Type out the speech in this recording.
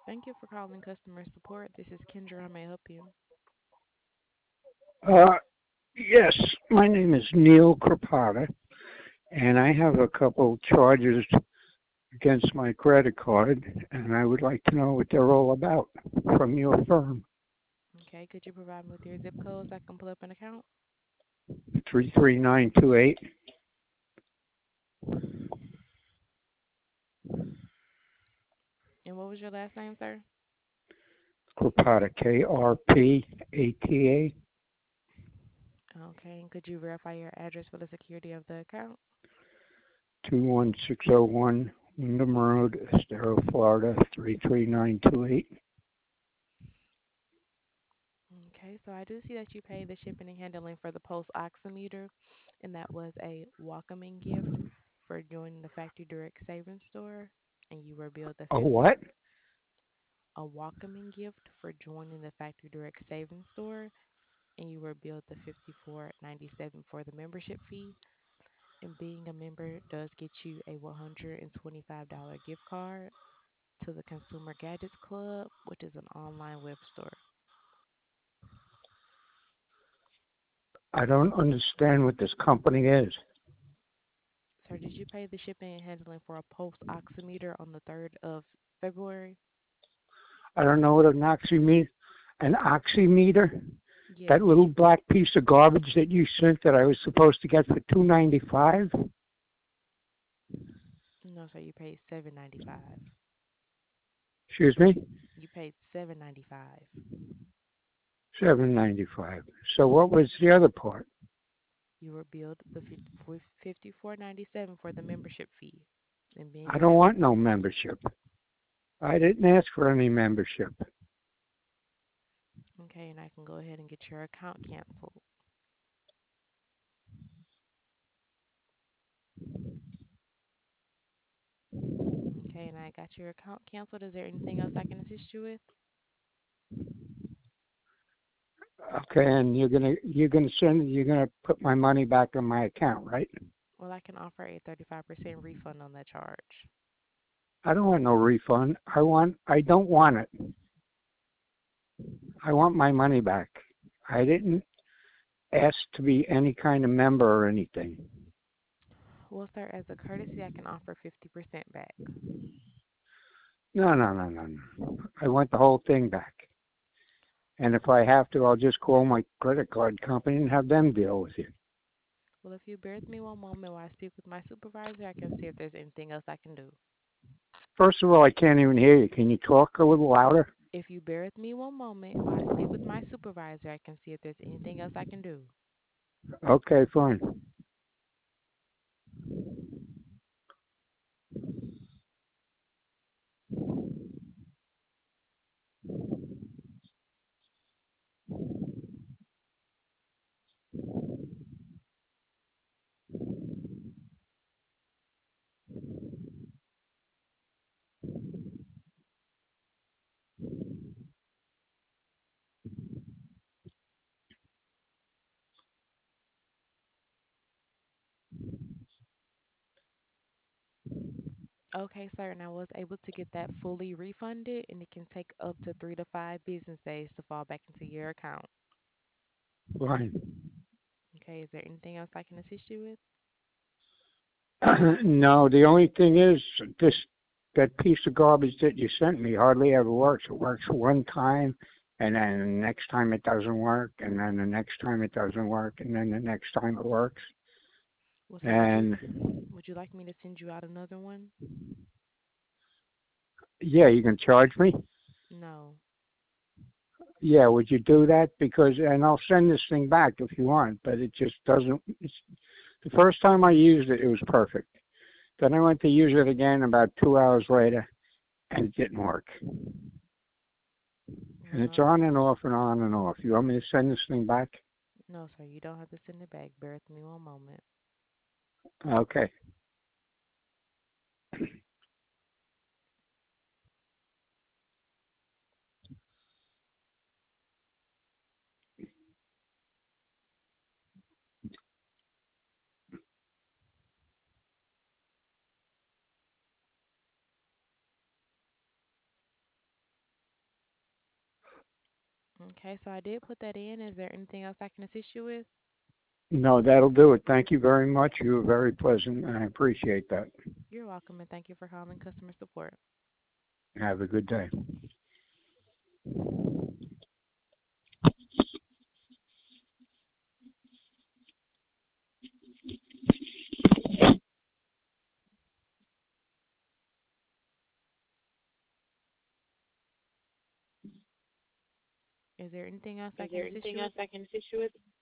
Thank you for calling customer support. This is Kendra. How may I help you? Uh, yes, my name is Neil Krapata, and I have a couple charges against my credit card, and I would like to know what they're all about from your firm. Okay, could you provide me with your zip code so I can pull up an account? 33928 And what was your last name, sir? Krapata, Krpata, Okay, and could you verify your address for the security of the account? 21601 Wyndham Road, Estero, Florida, 33928. Okay, so I do see that you paid the shipping and handling for the post oximeter, and that was a welcoming gift for joining the Factory Direct Savings Store, and you were billed the A 50 what? a welcoming gift for joining the Factory Direct Savings Store, and you were billed the 54.97 for the membership fee. And being a member does get you a $125 gift card to the Consumer Gadgets Club, which is an online web store. I don't understand what this company is. Sir, did you pay the shipping and handling for a post oximeter on the 3rd of February? I don't know what an oximeter? That Yes. little black piece of garbage that you sent that I was supposed to get for 295. No, sir, you paid 7.95. Excuse me? You paid 7.95. 795. So what was the other part? You were billed the 54.97 for the membership fee. And being I a don't member, want no membership. I didn't ask for any membership. okay, and I can go ahead and get your account canceled. Okay, and I got your account canceled. Is there anything else I can assist you with? Okay, and you're gonna put my money back in my account, right? Well, I can offer a 35% refund on that charge. I don't want no refund. I don't want it. I want my money back. I didn't ask to be any kind of member or anything. Well, sir, as a courtesy, I can offer 50% back. No, no, no, no, no. I want the whole thing back. And if I have to, I'll just call my credit card company and have them deal with it. Well, if you bear with me one moment while I speak with my supervisor, I can see if there's anything else I can do. First of all, I can't even hear you. Can you talk a little louder? If you bear with me one moment while I speak with my supervisor, I can see if there's anything else I can do. Okay, fine. Okay, sir, and I was able to get that fully refunded, and it can take up to 3 to 5 business days to fall back into your account. Fine. Okay, is there anything else I can assist you with? No, the only thing is this that piece of garbage that you sent me hardly ever works. It works one time, and then the next time it doesn't work, and then the next time it doesn't work, and then the next time it works. Well, sir, And would you like me to send you out another one? yeah, you can charge me. No. Yeah, would you do that? Because and I'll send this thing back if you want, but it just doesn't. It's, the first time I used it, it was perfect. Then I went to use it again about 2 hours later, and it didn't work. And it's Well, on and off and on and off. You want me to send this thing back? no, sir, you don't have to send it back. Bear with me one moment. Okay. Okay, so I did put that in. Is there anything else I can assist you with? No, that'll do it. Thank you very much. You were very pleasant, and I appreciate that. You're welcome, and thank you for calling customer support. Have a good day. Is there anything else I Is can there assist anything you else with? I can assist you with?